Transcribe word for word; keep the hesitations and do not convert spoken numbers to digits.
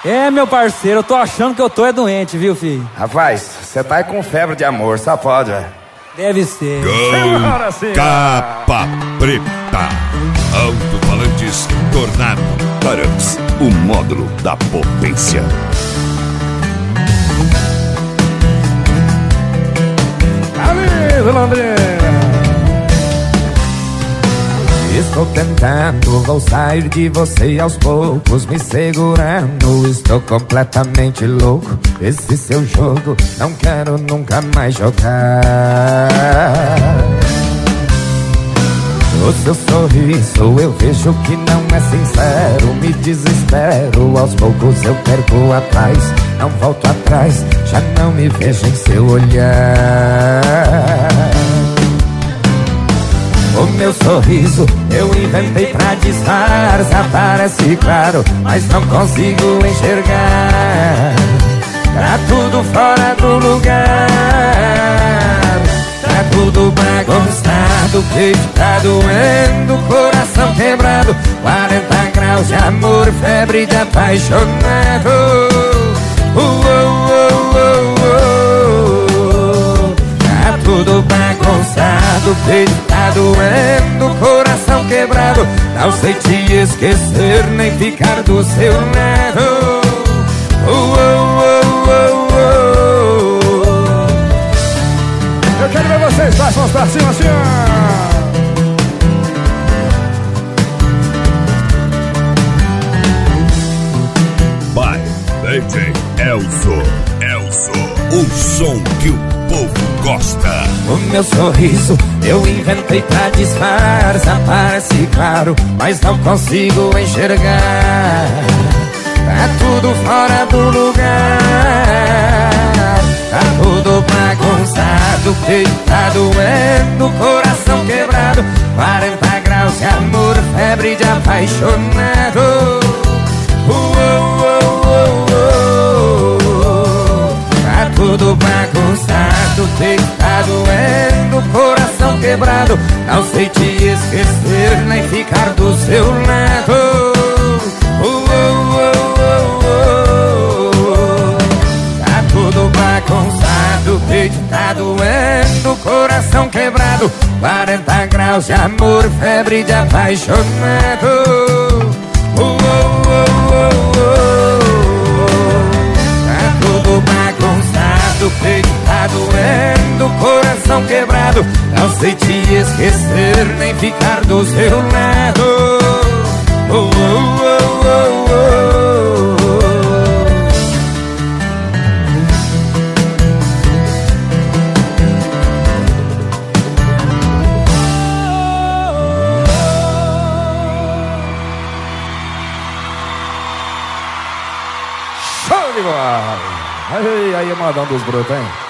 É, meu parceiro, eu tô achando que eu tô é doente, viu, filho? Rapaz, você tá aí com febre de amor, só pode, velho. Deve ser. Gol Capa Preta. Alto-falantes Tornado. Taranx, o módulo da potência. Amigo Londrina. Estou tentando, vou sair de você aos poucos, me segurando. Estou completamente louco, esse seu jogo não quero nunca mais jogar. O seu sorriso eu vejo que não é sincero, me desespero, aos poucos eu perco atrás. Não volto atrás, já não me vejo em seu olhar. O meu sorriso eu inventei pra disfarçar, parece claro, mas não consigo enxergar. Tá tudo fora do lugar, tá tudo bagunçado, peito tá doendo, coração quebrado, quarenta graus de amor, febre de apaixonado. Uh, uh, uh, uh, uh. Tá tudo bagunçado, peito tá doendo, coração quebrado, não sei te esquecer nem ficar do seu lado. Uh, uh, uh, uh, uh. Eu quero ver vocês, baixam as mãos pra cima, assim, ó. By D J Elzo. Elzo, o som que o povo gosta. O meu sorriso eu inventei pra disfarçar, parece claro, mas não consigo enxergar. Tá tudo fora do lugar, tá tudo bagunçado, peito tá doendo, coração quebrado, quarenta graus de amor, febre de apaixonado. Uh, uh, uh, uh, uh. Tá tudo bagunçado, peito tá doendo, coração quebrado, não sei te esquecer nem ficar do seu lado. Uh, uh, uh, uh, uh. Tá tudo bagunçado, peito tá doendo, coração quebrado, quarenta graus de amor, febre de apaixonado. Uh, uh, uh, uh, uh. Tá tudo bagunçado, peito tá doendo, coração quebrado, não sei te esquecer nem ficar do seu lado. Uh, uh, uh, uh, uh. Show de bola! Aí, aí, modão dos brutos, hein?